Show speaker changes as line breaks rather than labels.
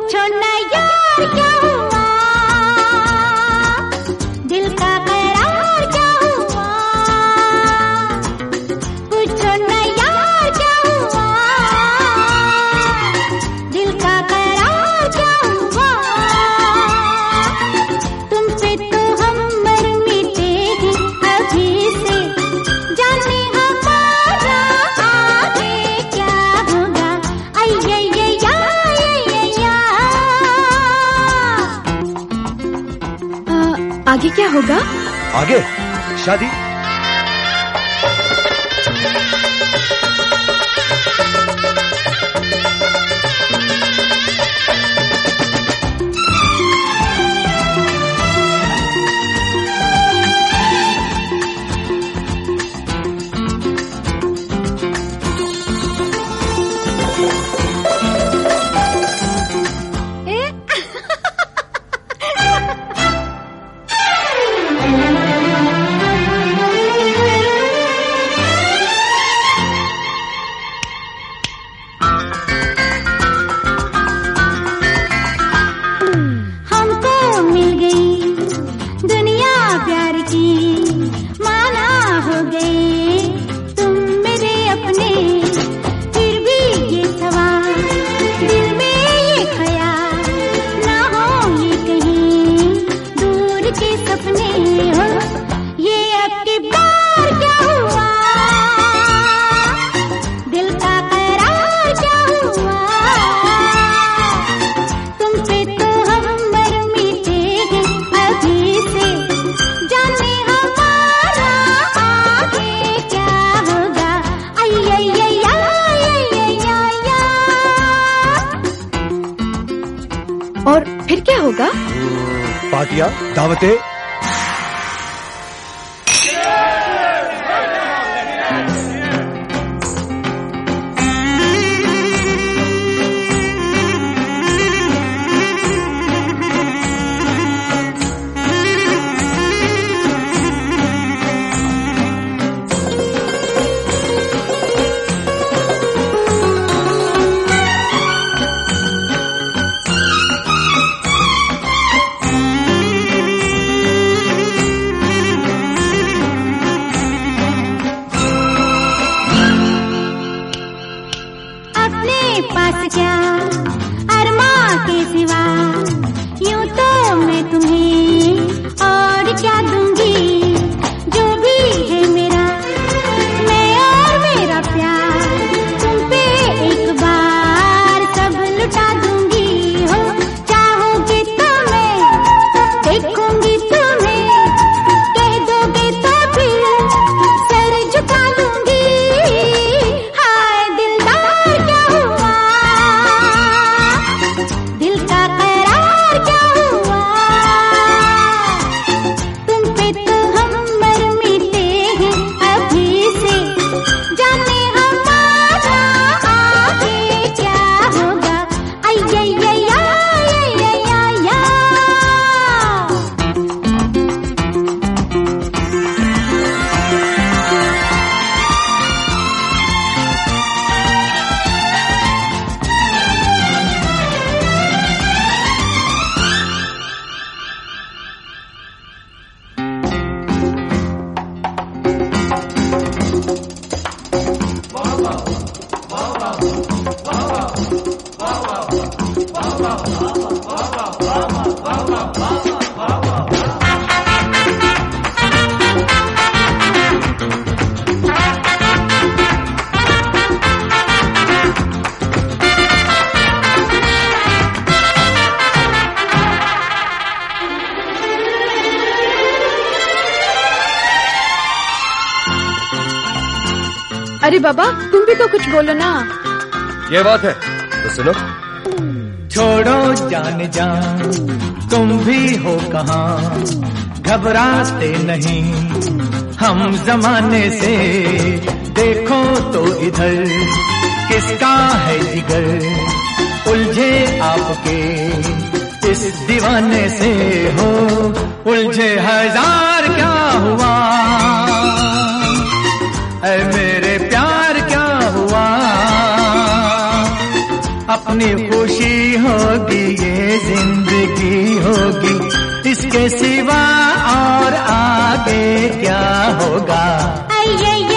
पूछो ना यार क्या हुआ, दिल का करार क्या हुआ, पूछो ना यार क्या हुआ, दिल का करार क्या हुआ, तुमसे तो हम मर मिटे हैं अभी से, जाने हमारा आगे क्या होगा, आगे क्या होगा?
आगे शादी।
और फिर क्या होगा?
पार्टियां, दावतें।
पास क्या अरमा के सिवा, यूं तो मैं तुम्हें और क्या दूंगी, जो भी है मेरा मैं और मेरा प्यार, तुम पे एक बार सब लुटा दूंगी। हो चाहोगे तो मैं देखूंगी तुम्हें, कह दोगे तो फिर सर झुका दूंगी। हाय दिलदार क्या हुआ, दिल का करार क्या हुआ, तुम पे तो हम मर मिटे हैं अभी से, जाने हमारा आगे क्या होगा।
अरे बाबा तुम भी तो कुछ बोलो ना।
ये बात है तो सुनो।
छोड़ो जान जान तुम भी हो कहाँ, घबराते नहीं हम जमाने से, देखो तो इधर किसका है जिगर, उलझे आपके इस दीवाने से, हो उलझे हजार क्या हुआ, ऐ मेरे प्यार क्या हुआ, अपनी खुशी होगी होगा।
अय्यय